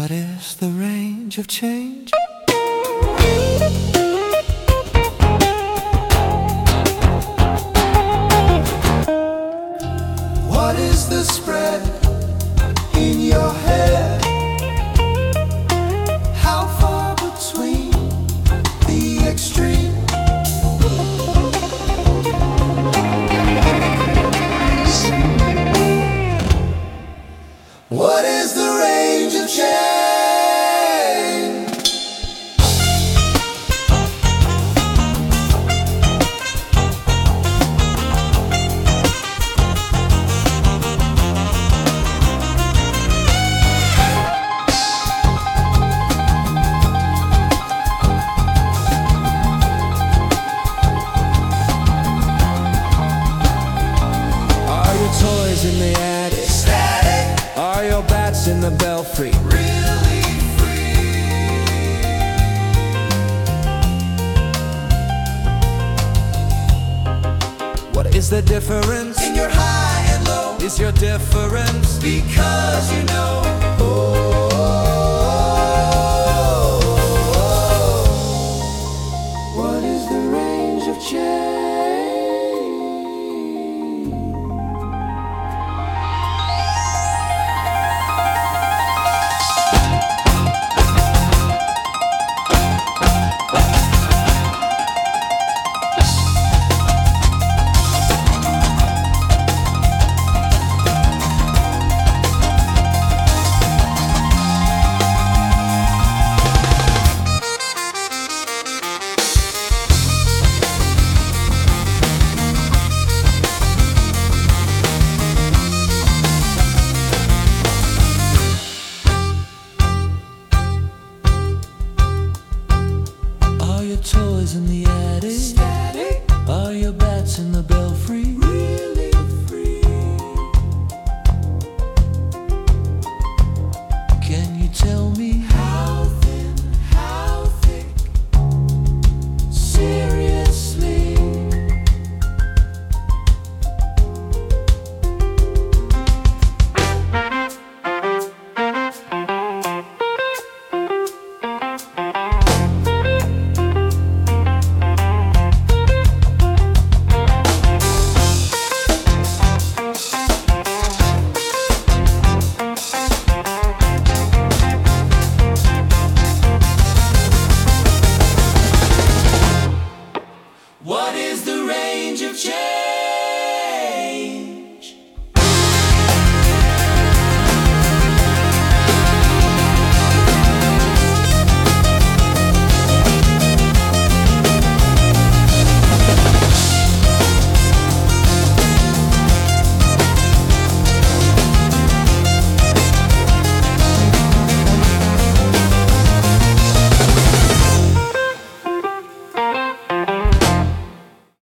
What is the range of change? What is the spread in your head? How far between the extremes? What is the range of change? Are your toys in the attic? Static. Are your bats in the belfry? Really free. What is the difference in your high and low? Is your difference because you know? What is the range of change? Are your toys in the attic? Static. Are your bats in the